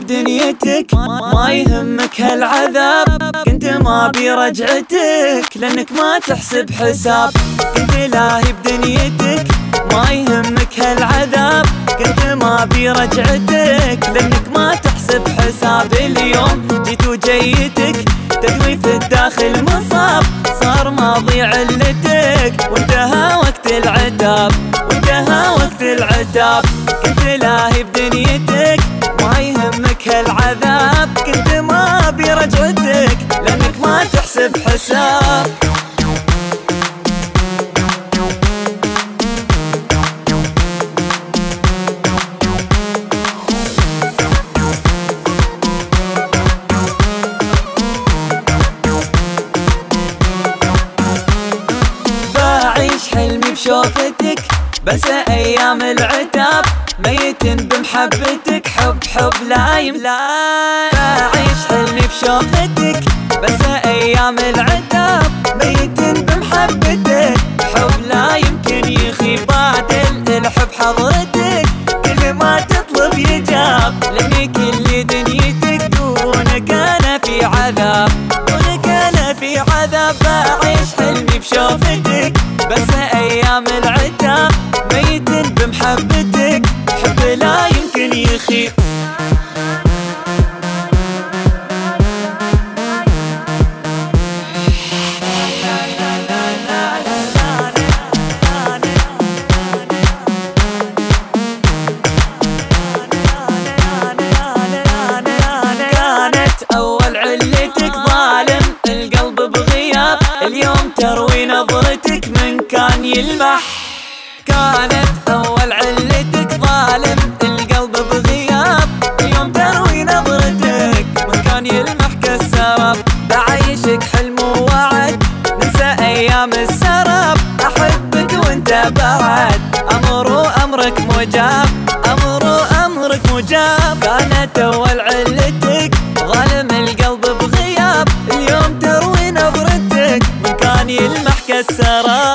بدنيتك ما يهمك هالعذاب. كنت ما بي رجعتك لانك ما تحسب حساب. كنت لاهي بدنيتك ما يهمك هالعذاب. كنت ما بي رجعتك لانك ما تحسب حساب. اليوم جيت وجيتك تدوي في الداخل مصاب. صار ماضي علتك وانتهى وقت العتاب. وانتهى وقت العتاب. كنت لاهي بدنيتك ما يهمك هالعذاب. كنت ما بي رجعتك لانك ما تحسب حساب. حلمي بشوفتك بس ايام العتاب. ميت بمحبتك حب لا يملا. بعيش حلمي بشوفتك بس ايام العتاب. ميت بمحبتك حب لا يمكن يخيب. بعد الحب حضرتك كل ما تطلب يجاب. لاني كل دنيتك دونك انا في عذاب. دونك انا في عذاب. بعيش حلمي بشوفتك بس ايام العتاب. ميت بمحبتك حب لا يمكن يخيب. كانت اول علتك ظالم القلب بغياب. اليوم تروي نظرتك من كان يلمح. كانت أول علتك ظالم القلب بغياب. اليوم تروي نظرتك من كان يلمح كالسراب. بعيشك حلم ووعد ننسى أيام السراب. أحبك وانت بعد أمرك مجاب. أمرك مجاب. كانت أول علتك ظالم القلب بغياب. اليوم تروي نظرتك من كان يلمح كالسراب.